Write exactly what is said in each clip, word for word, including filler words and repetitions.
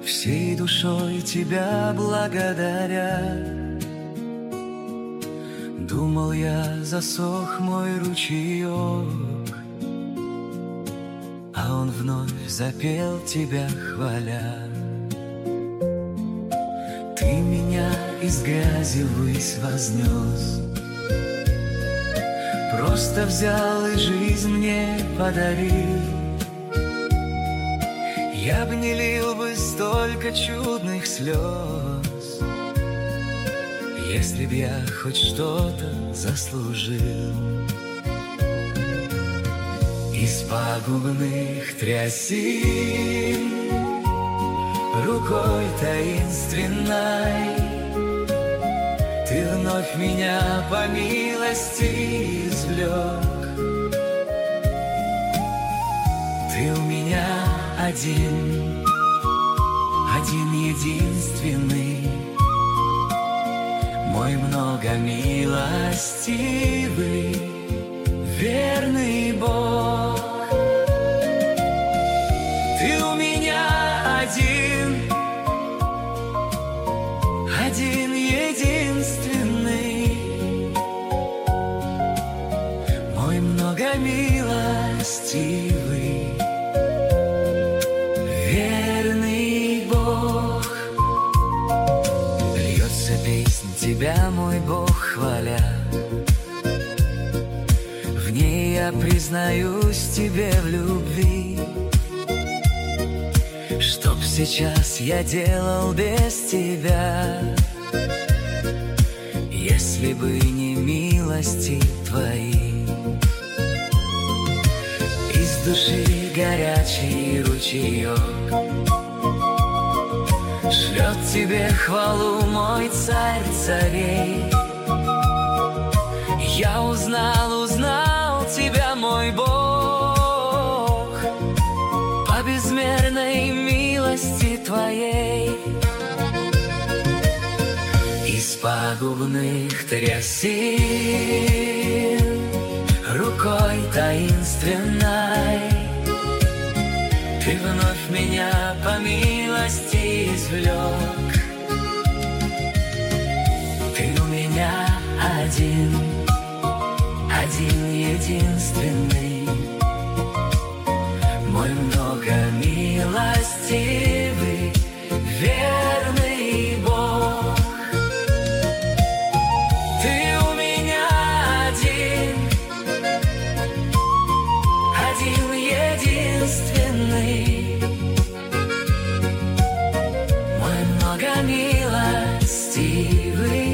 всей душой тебя благодаря. Думал я, засох мой ручеек, а он вновь запел тебя хваля. Ты меня из грязи ввысь вознес, просто взял и жизнь мне подарил. Я бы не лил бы столько чудных слез, если б я хоть что-то заслужил. Из пагубных трясин рукой таинственной ты вновь меня по милости извлек. Ты у меня один, один единственный, мой многомилостивый, верный Бог. Ты у меня один, один единственный, мой многомилостивый, верный Бог. Льется песня тебя, мой Бог, хваля. В ней я признаюсь тебе в любви. Что б сейчас я делал без тебя, если бы не милости твои? Из души горячий ручеек шлет тебе хвалу мой царь царей. Я узнал, узнал тебя, мой Бог, по безмерной милости твоей. Из пагубных трясин рукой таинственной ты вновь меня по милости извлек. Ты у меня один, один единственный, мой многомилостивый, верный Бог. Ты у меня один, один единственный, мой многомилостивый,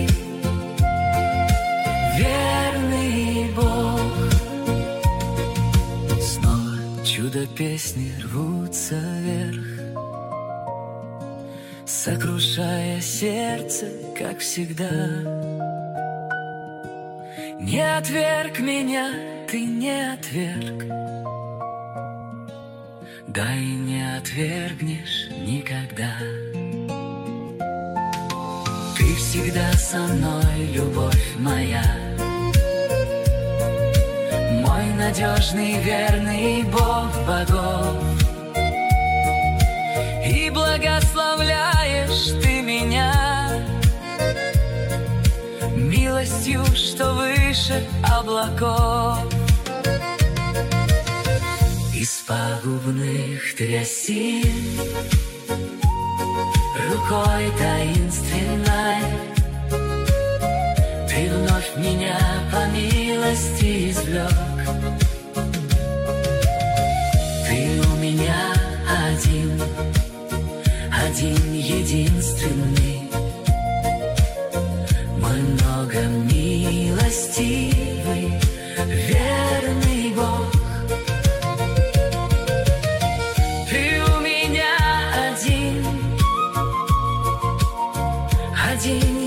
верный Бог. Снова чудо песни рвутся вверх, сокрушая сердце, как всегда. Не отверг меня, ты не отверг, да и не отвергнешь никогда. Ты всегда со мной, любовь моя, мой надежный, верный Бог богов. И благословляешь ты меня милостью, что выше облаков. Из пагубных трясин рукой таинственной ты вновь меня по милости извлек. Ты у меня один, один единственный, мой многомилостивый, верный Бог. Один